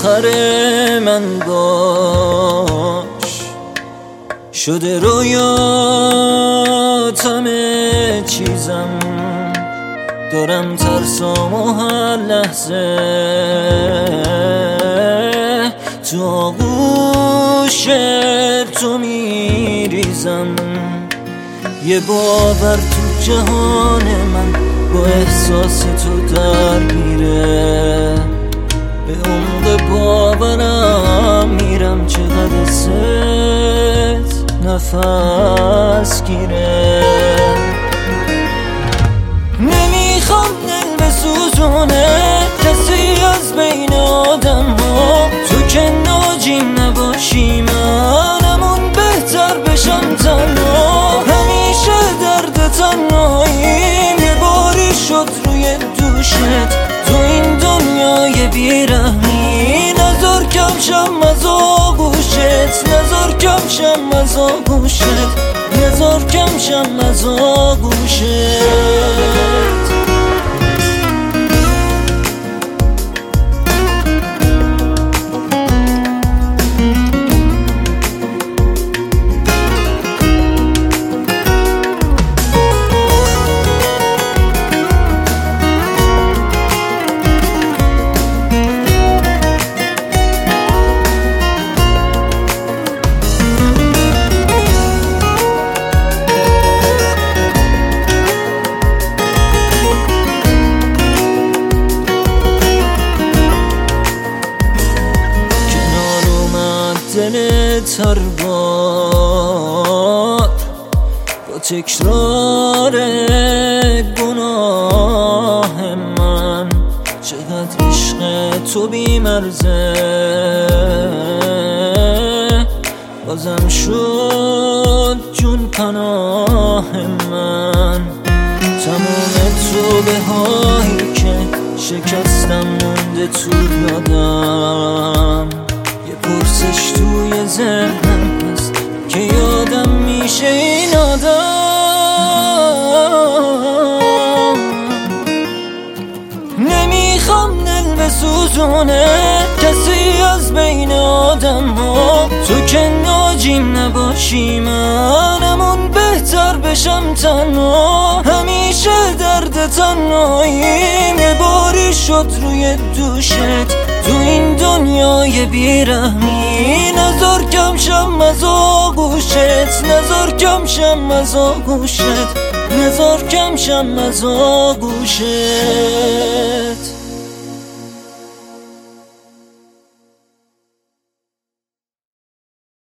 آخر من باش. شده رویات همه چیزم، دارم ترسام و هر لحظه تو آغوش تو میریزم. یه باور تو جهان من با احساس تو درگیره، به عمق باورم میرم چقدر ست نفس گیره. نمیخوام دل بسوزونه کسی از بین آدم ها، تو که ناجیم نباشی منمون بهتر بشم تنها. همیشه درد تنهاییم یه باری شد روی دوشت، تو این دنیای بیرحمی نذار کم شم از آغوشت، نذار کم شم از آغوشت، نذار کم شم از آغوشت. دلت هر بار با تکرار گناه من، چقدر عشق تو بی‌مرزه بازم شد جون پناه من. تمام توبه هایی که شکستم مونده تو یادم، یه پرسش توی ذهنم هست که یادم میشه این آدم. نمیخوام دل بسوزونه کسی از بین آدم ها، تو که ناجیم نباشی منمون بهتر بشم تنها. همیشه درد تنهاییم یه باری شد روی دوشت، تو این دنیای بیرحمی نذار کم شم از آغوشت، نذار کم شم از آغوشت، نذار کم شم از آغوشت.